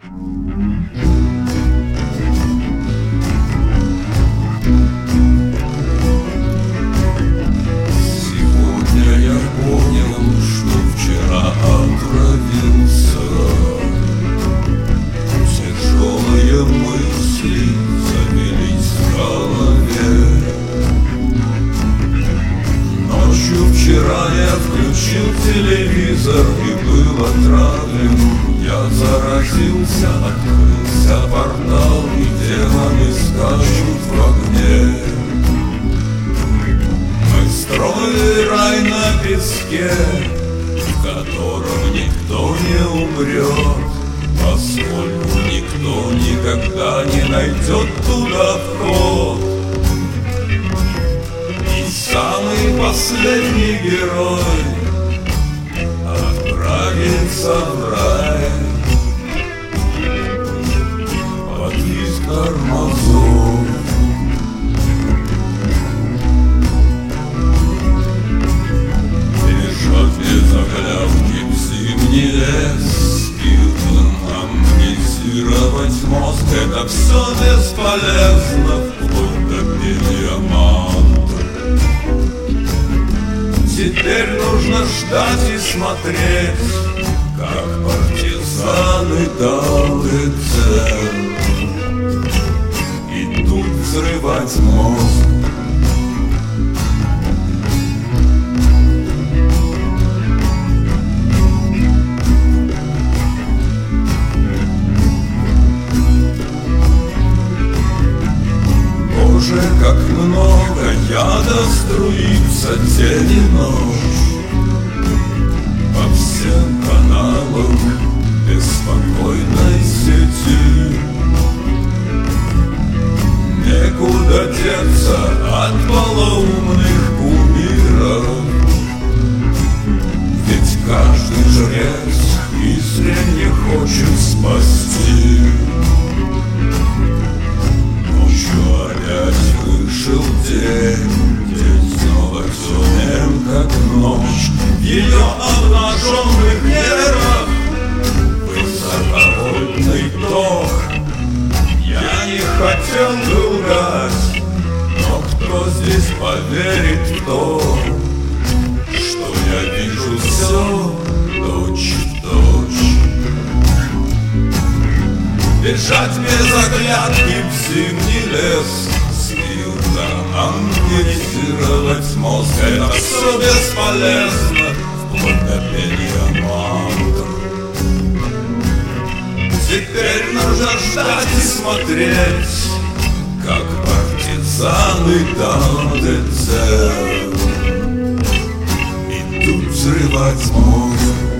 Сегодня я понял, что вчера отравился. Тяжелые мысли завелись в голове. Ночью вчера я включил телевизор и был отравлен. Я заразился, открылся портал, и демоны скачут в огне. Мы строили рай на песке, в котором никто не умрет, поскольку никто никогда не найдет туда вход. И самый последний герой отправится в рай под визг тормозов. Бежать без оглядки в зимний лес, спиртом амнизировать мозг — это все бесполезно, вплоть до пения мантр. Теперь нужно ждать и смотреть, как партизаны дали цель идут взрывать мозг. Боже, как много яда струится день и ночь по всем каналам беспокойной сети. Некуда деться от полоумных кумиров, ведь каждый жрец искренне хочет спасти. Ночью опять вышел день, день снова темен, как ночь. В ее обнаженных нервах высоковольтный ток. Я не хотел бы лгать, но кто здесь поверит в то, что я вижу все точь-в-точь? Бежать без оглядки в зимний лес, спиртом амнизировать мозг — это все бесполезно, вплоть до пения мантр. Теперь нужно ждать и смотреть, как партизаны дали цель идут взрывать мозг.